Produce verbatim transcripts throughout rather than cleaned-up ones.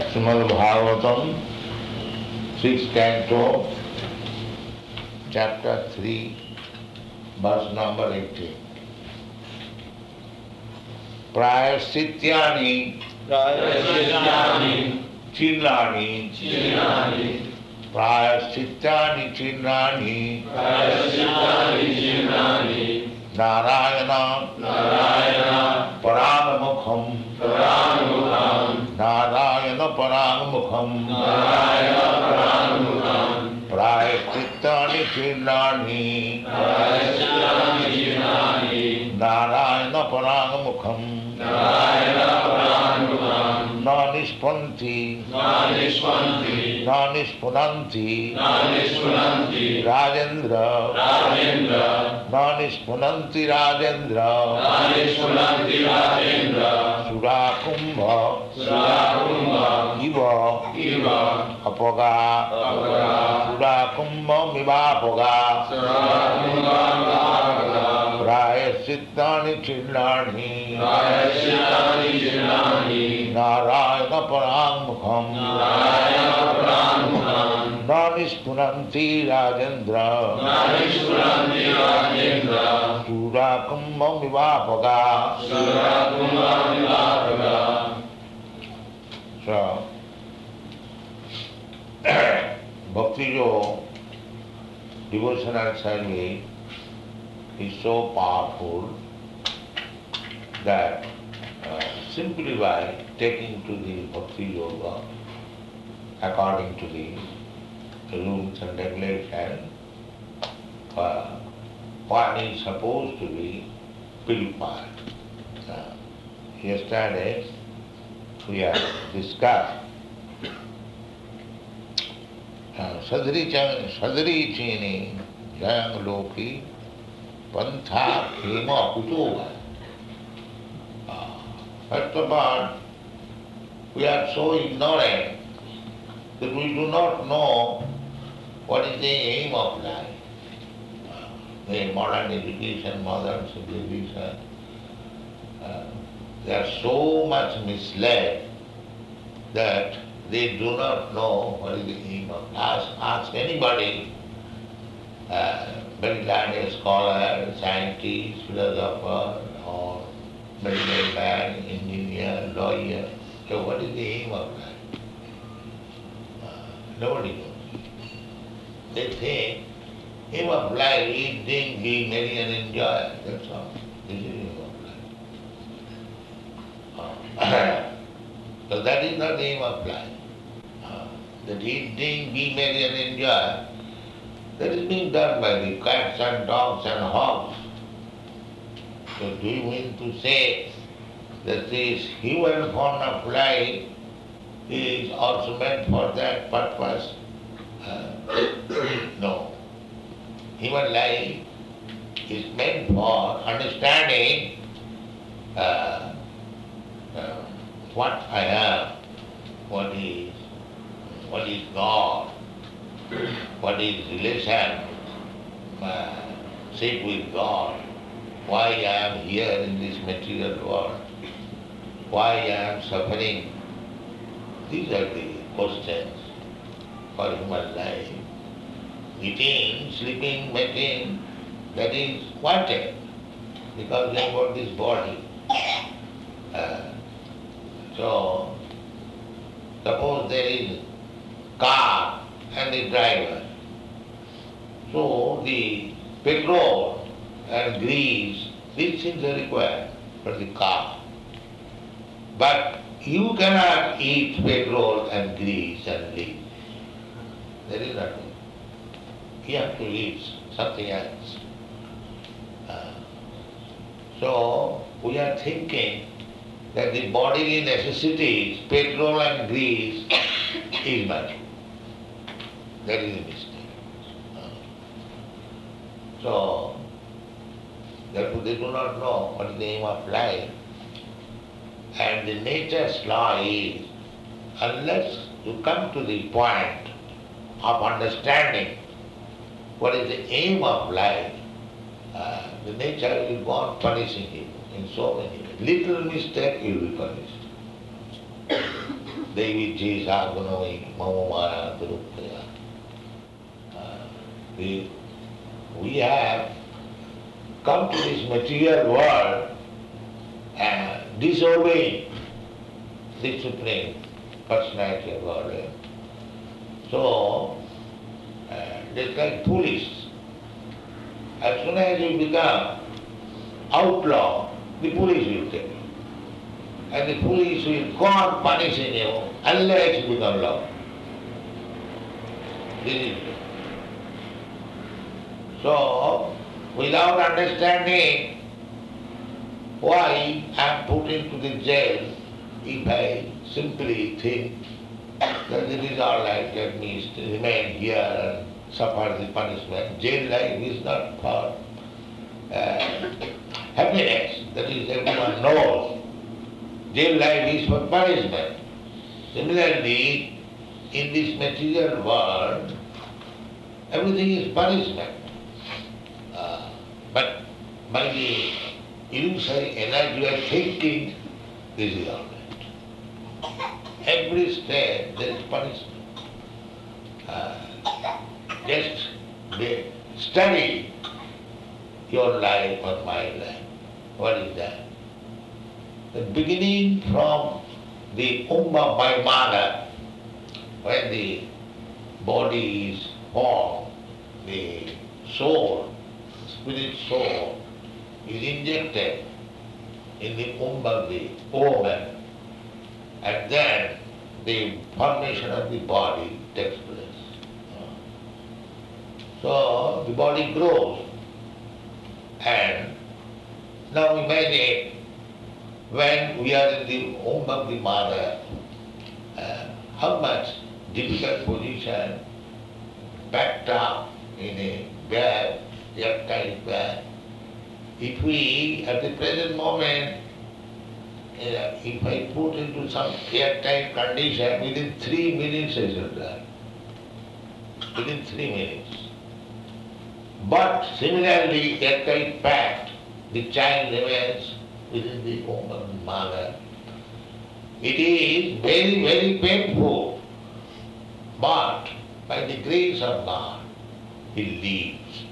Srimad Bhagavatam, sixth canto, chapter three, verse number eighteen. Prayaschityani Prayaschityani Chillani Chillani Prayaschityani Chillani Prayaschityani Chillani Narayana Narayana Paramamukham Paramukam Narayana Paramamukham Narayana Paramukam Prayaschityani Chillani Prayaschityani Chillani Narayana Paramamukham Narayana Paramukam Nanispanti Nanishwanti Nanispunanti Nanishwanti Rajendra Rajendra Nanispunanti Rajendra Nanishwanti Rajendra Surakumbha Surakumbha Iva Iva Apaga Apaga Surakumbha Mivapaga Surakumbha Apaga Prayaschittani Chillani Prayaschityani Chillani Narayana Parammukham Narayana Paramukam Nanispunanti Rajendra Nanishwanti Rajendra Surakumbha Mivapaga. Surakumbha Apaga. So, Bhakti Yoga, devotional service is so powerful that uh, simply by taking to the Bhakti Yoga according to the rules and regulations, uh, one is supposed to be purified. Uh, yesterday we have discussed Sadri Sadri Chini Jayang Loki Pantha Khema Kutoga. First of all, we are so ignorant that we do not know what is the aim of life. Uh, the modern education, modern civilization, uh, they are so much misled that they do not know what is the aim of life. Ask, ask anybody, uh, very learned scholar, scientist, philosopher, or medical man, engineer, lawyer, so what is the aim of life? Uh, nobody knows. They think aim of life is drink, be merry and enjoy. That's all. This is the aim of life. Uh, so that is not the aim of life. Uh, that eat, drink, be merry and enjoy, that is being done by the cats and dogs and hogs. So do you mean to say that this human form of life is also meant for that purpose? Uh, no. Human life is meant for understanding uh, uh, what I am, what is, what is God, what is relation, uh, sit with God, why I am here in this material world, why I am suffering. These are the questions for human life. Eating, sleeping, mating, that is wanted, because we have got this body. Uh, so, suppose there is car and the driver. So the petrol and grease, these things are required for the car. But you cannot eat petrol and grease and live. There is nothing. You have to eat something else. Uh, so we are thinking that the bodily necessities, petrol and grease, is money. That is a mistake. Uh, so, therefore they do not know what is the aim of life. And the nature's law is, unless you come to the point of understanding what is the aim of life, uh, the nature will go on punishing you in so many ways. Little mistake you will be punished. Devi Jisa Gunoi Mamamaya Durupaya. We, we have come to this material world and disobeying the Supreme Personality of Godhead. So, uh, it's like police. As soon as you become outlaw, the police will take you. And the police will go on punishing you unless you become law. This is it. So, without understanding why I am put into the jail, if I simply think that it is all right, let me remain here and suffer the punishment. Jail life is not for uh, happiness, that is everyone knows. Jail life is for punishment. Similarly, in this material world, everything is punishment. Uh, but by the illusory energy of thinking, this is all right. Every step there is punishment. Uh, just be, study your life or my life. What is that? The beginning from the Umbha by mother, when the body is formed, the soul, spirit soul, is injected in the womb of the woman, and then the formation of the body takes place. So the body grows, and now imagine when we are in the womb of the mother, uh, how much difficult position, packed up in a bag, airtight bag. If we, at the present moment, uh, if I put into some airtight condition, within three minutes I should die. Within three minutes. But similarly, airtight packed, the child remains within the womb of the mother. It is very, very painful, but by the grace of God, he lives.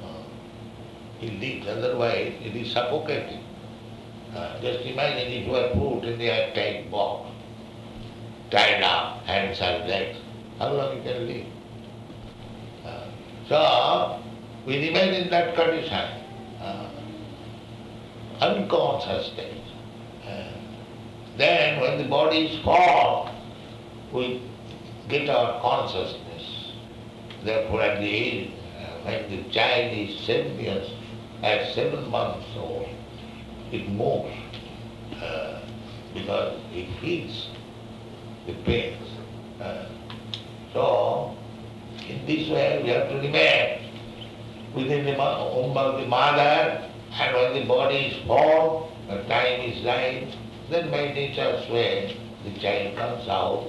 He lives, otherwise it is suffocating. Uh, just imagine if you are put in the airtight box, tied up, hands and legs, how long you can live? Uh, so, we remain in that condition, uh, unconscious state. Uh, then when the body is formed, we get our consciousness. Therefore at the age, uh, when the child is seven years, at seven months old, it moves uh, because it feels the pains. Uh, so, in this way we have to remain within the womb of the mother, and when the body is formed, the time is right, then by nature's way the child comes out.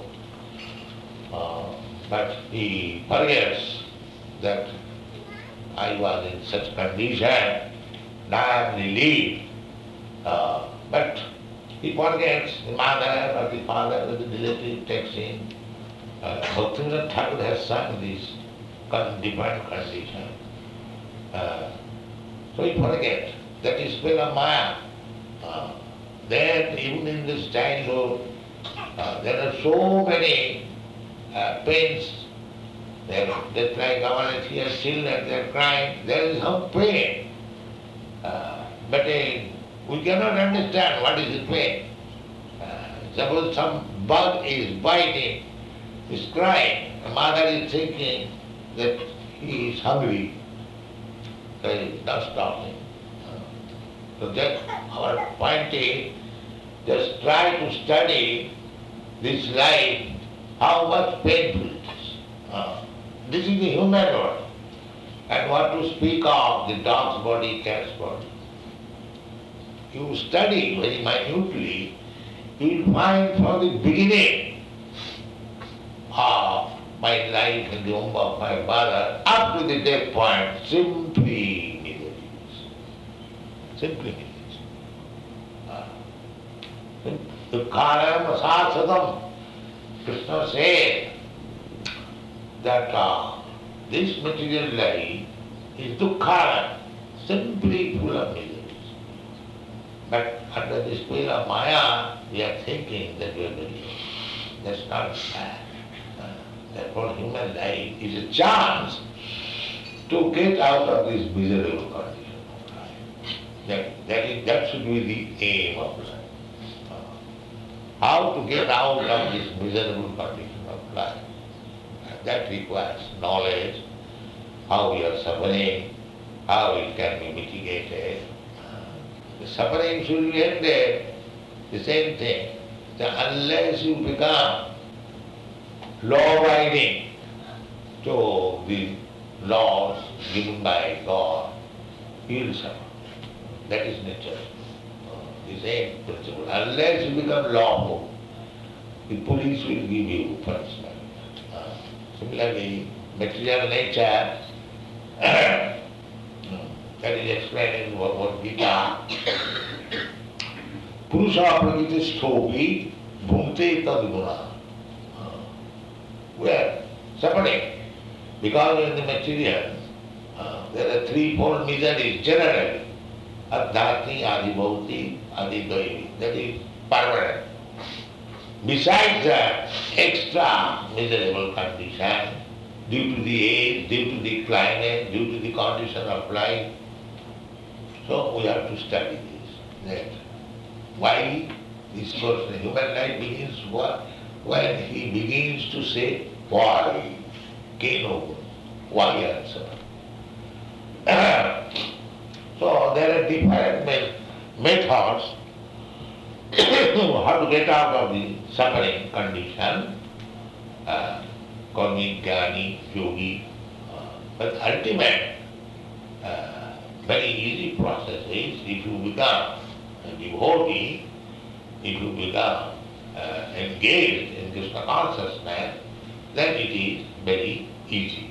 Uh, but he forgets that I was in such condition, now I am relieved. Uh, but he forgets the mother or the father or the relative takes him. Uh, Bhaktivinoda Thakur has sung this con- different condition. Uh, so he forgets. That is spell of Maya. Uh, then even in this childhood, uh, there are so many uh, pains. They're just like our here children, they're crying, there is some pain. Uh, but uh, we cannot understand what is the pain. Uh, suppose some bug is biting, is crying, the mother is thinking that he is hungry, so he is not stopping. Uh, so that our point is, just try to study this life, how much painful it is. Uh, This is the human world. And what to speak of the dog's body, cat's body. You study very minutely, you will find from the beginning of my life in the womb of my mother up to the death point, simply miseries. Simply miseries. Uh, the karam sasadam, Krishna said that uh, this material life is dukkha, simply full of miseries. But under the spell of Maya, we are thinking that we are very. That's not fact. Uh, therefore, human life is a chance to get out of this miserable condition of life. That, that, is, that should be the aim of life. Uh, how to get out of this miserable condition of life. And that requires knowledge, how we are suffering, how it can be mitigated. The suffering should be ended. The same thing. That unless you become law-abiding to the laws given by God, you will suffer. That is nature. The same principle. Unless you become lawful, the police will give you punishment. Uh, similarly, material nature, that is explained in Bhagavad Gita. Purusha prakritisthopi bhunte tad guna. We are suffering because in the material uh, there are threefold miseries generally. Adhyatmi, adhibhauti, adhidaivi. That is permanent. Besides that, extra miserable condition due to the age, due to the climate, due to the condition of life. So we have to study this. That why this person, human life begins what? When he begins to say, why? Keno, why answer? So there are different me- methods how to get out of the suffering condition. Uh, Karmi, Jnani, Yogi. Uh, but ultimate, uh, very easy process is if you become a devotee, if you become uh, engaged in Krishna consciousness, then it is very easy.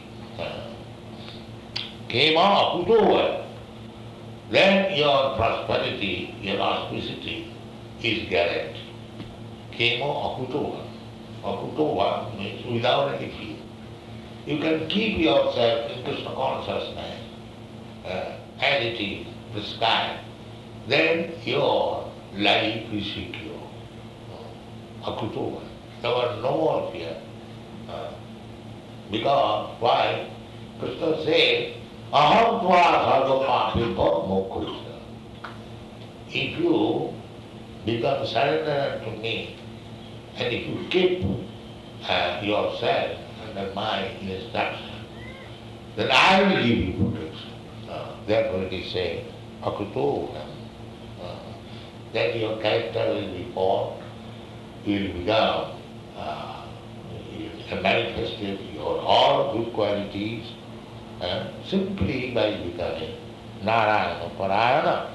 Kema akutova. Then your prosperity, your auspicity is guaranteed. Kemo akutova. Akutova means without any fear. You can keep yourself in Krishna consciousness uh, as it is prescribed. Then your life is secure. Akutova. There was no more fear. Uh, because why? Krishna said, Aham tva sarvapapika mokkha. If you become surrendered to me, and if you keep uh, yourself under my instruction, then I will give you protection. Uh, therefore it is said, akuto. Uh, then your character will be formed, you will become uh, you will manifest your all good qualities uh, simply by becoming Narayana Parayana.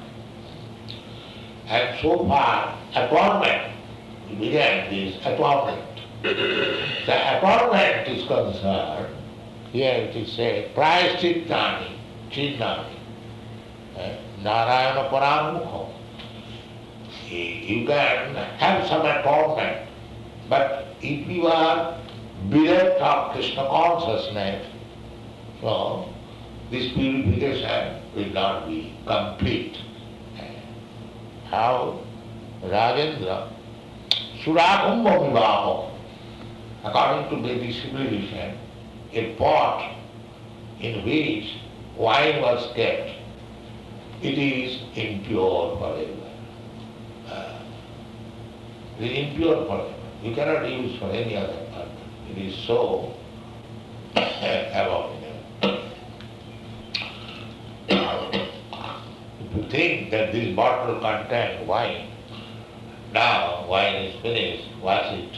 And so far, atonement, we began this atonement. The atonement is concerned, here it is said, Prayaschittani, Chinnani, Narayana Paramukha. You can have some atonement, but if you are bereft of Krishna consciousness, so this purification will not be complete. How Rajendra, Surakumbha Vivaho, according to Vedic civilization, a pot in which wine was kept, it is impure forever. Uh, it is impure forever. You cannot use for any other purpose. It is so abominable. If you think that this bottle contains wine, now wine is finished, wash it,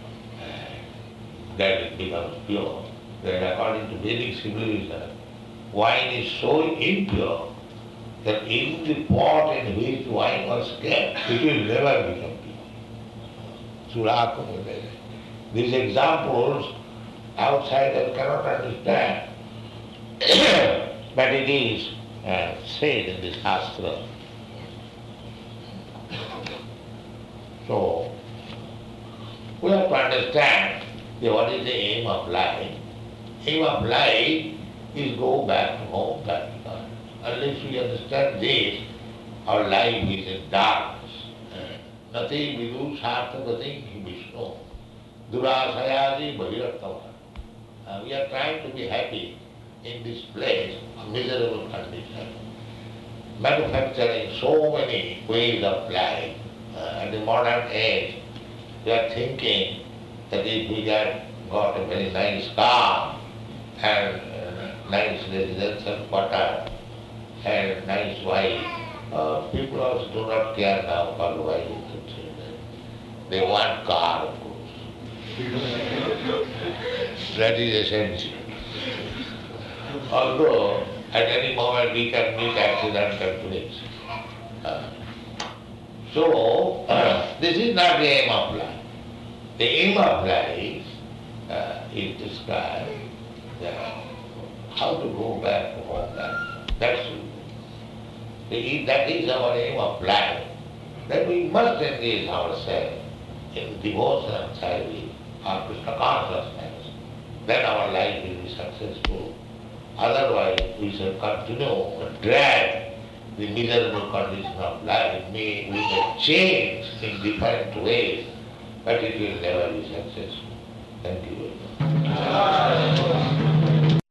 then it becomes pure. Then according to Vedic civilization, wine is so impure that in the pot in which wine was kept, it will never become pure. Surakumudaya. These examples outsiders cannot understand. But it is uh, said in the Shastra. So, We have to understand that what is the aim of life. Aim of life is go back to home, back to God. Unless we understand this, our life is in darkness. Nothing vidu sartha nothing Vishnu. Durasayadi bhavirtava. We are trying to be happy in this place, miserable condition. Manufacturing so many ways of life. Uh, at the modern age, we are thinking that if we get got a very nice car and uh, nice residential quarter and nice wife, uh, people also do not care now for the wife and children. They want car, of course. That is essential. Although at any moment we can meet accident and finish. Uh, so, uh, this is not the aim of life. The aim of life uh, is described that how to go back to home. That's it. That is our aim of life. That we must engage ourselves in devotion and service or Krishna consciousness. Then our life will be successful. Otherwise, we shall continue and drag the miserable condition of life. May, we may change in different ways, but it will never be successful. Thank you very much.